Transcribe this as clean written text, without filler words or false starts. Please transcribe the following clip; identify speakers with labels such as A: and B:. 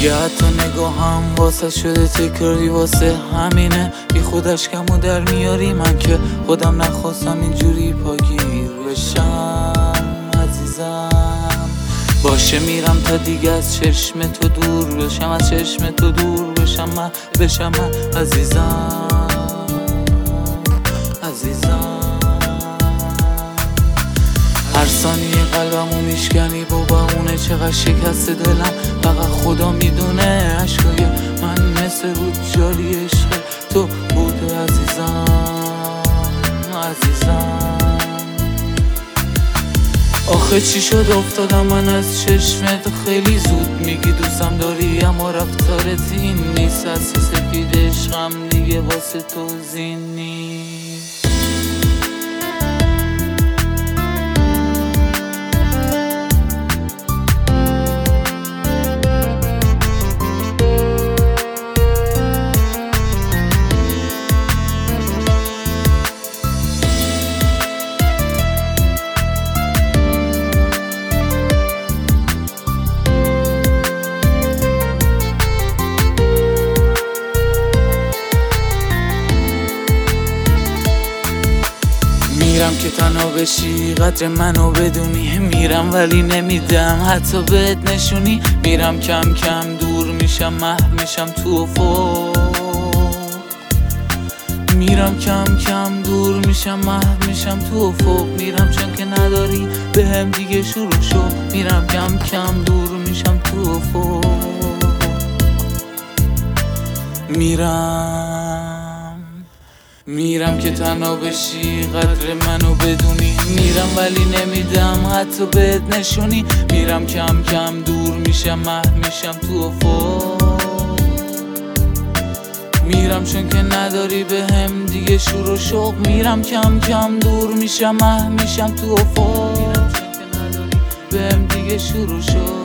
A: دیگه حتی نگاهم واسه شده تکراری، واسه همینه بی خودش کمو در میاری. من که خودم نخواستم اینجوری پاگیر بشم عزیزم. باشه میرم تا دیگه از چشم تو دور بشم، از چشم تو دور بشم من عزیزم عزیزم. هر ثانیه قلبمو میشکنی بابا، اونه چقدر شکست دلم فقط خدا میدونه. عشقای من مثل رود جاری عشق تو بوده عزیزم عزیزم. آخه چی شد افتادم من از چشمت، خیلی زود میگی دوستم داری اما رفتارت این نیست. از سفید عشقم دیگه واسه تو زین نیست. میرم که تنها بشی قدر منو بدونی، میرم ولی نمیدم حتی بهت نشونی. میرم کم کم دور میشم محو میشم تو افق، میرم کم کم دور میشم محو میشم تو افق. میرم چون که نداری به هم دیگه شروع شو، میرم کم کم دور میشم تو افق. میرم که تنها بشی قدر منو بدونی، میرم ولی نمیدم حتی بهت نشونی. میرم کم کم دور میشم محو میشم تو افق، میرم چون که نداری به هم دیگه شور و شوق. میرم کم کم دور میشم محو میشم تو افق، میرم چون که نداری به هم دیگه شور و شوق.